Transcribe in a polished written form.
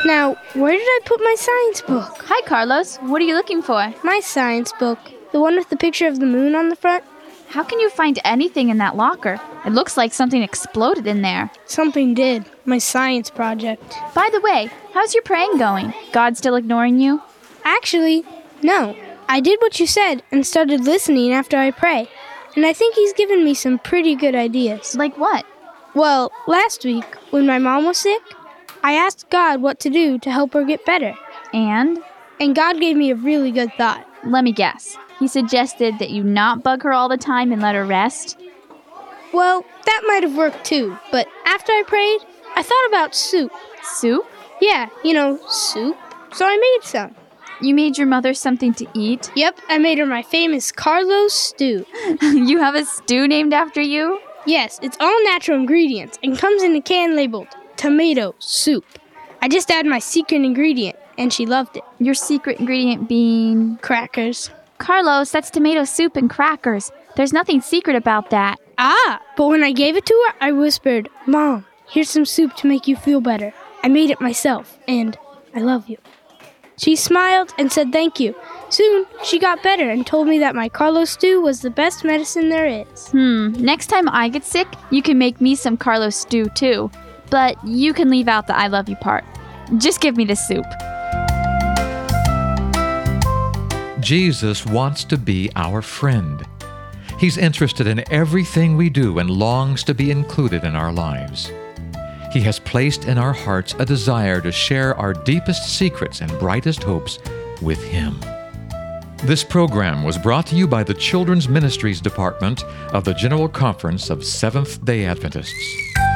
Now, where did I put my science book? Hi, Carlos. What are you looking for? My science book. The one with the picture of the moon on the front. How can you find anything in that locker? It looks like something exploded in there. Something did. My science project. By the way, how's your praying going? God still ignoring you? Actually, no. I did what you said and started listening after I pray. And I think he's given me some pretty good ideas. Like what? Well, last week, when my mom was sick, I asked God what to do to help her get better. And God gave me a really good thought. let me guess. He suggested that you not bug her all the time and let her rest? Well, that might have worked too, but after I prayed, I thought about soup. Soup? Yeah, soup. So I made some. You made your mother something to eat? Yep, I made her my famous Carlos stew. You have a stew named after you? Yes, it's all natural ingredients and comes in a can labeled tomato soup. I just added my secret ingredient, and she loved it. Your secret ingredient being? Crackers. Carlos, that's tomato soup and crackers. There's nothing secret about that. Ah, but when I gave it to her, I whispered, "Mom, here's some soup to make you feel better. I made it myself, and I love you." She smiled and said thank you. Soon, she got better and told me that my Carlos stew was the best medicine there is. Next time I get sick, you can make me some Carlos stew too. But you can leave out the I love you part. Just give me the soup. Jesus wants to be our friend. He's interested in everything we do and longs to be included in our lives. He has placed in our hearts a desire to share our deepest secrets and brightest hopes with Him. This program was brought to you by the Children's Ministries Department of the General Conference of Seventh-day Adventists.